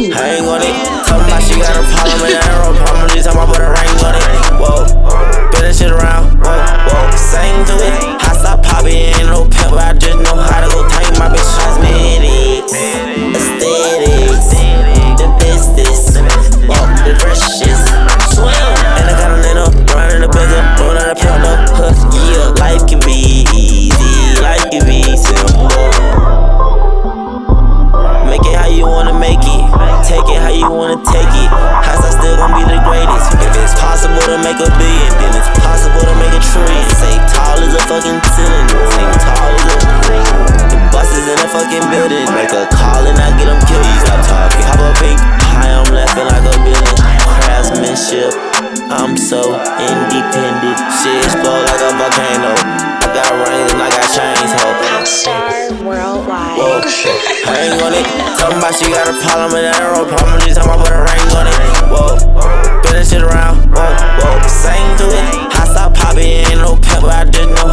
Hang on it. Talking about she got a problem and that ain't no problem. She talking about put a ring on it. Whoa, spin that shit around. Whoa, whoa, sing to it. Hot stop poppy, ain't no pimp, but I just know how to go tame my bitch. Cosmetics, aesthetics, the business, walk the brushes, swim. And I got a little running the bigger, rolling the pill, no hook. Yeah, life can be easy, life can be simple. Make it how you wanna make it, take it how you wanna take it. House I still gon' be the greatest. If it's possible to make a billion, then it's possible to make a trillion. Say tall as a fucking ceiling, say tall as a the bus is in a fucking building. Make a call and I get them killed. You stop talking. Pop a pink, high I'm laughing like a villain. Craftsmanship, I'm so independent. Shit explode like a volcano. I got rings and I got chains, ho. Popstar worldwide. Whoa, hang on it. Talking about she got a problem and that ain't no problem. She talking about put a ring on it. Whoa, spin that shit around. Whoa, whoa, sing to it. Hot stop poppy, ain't no pimp, but I just know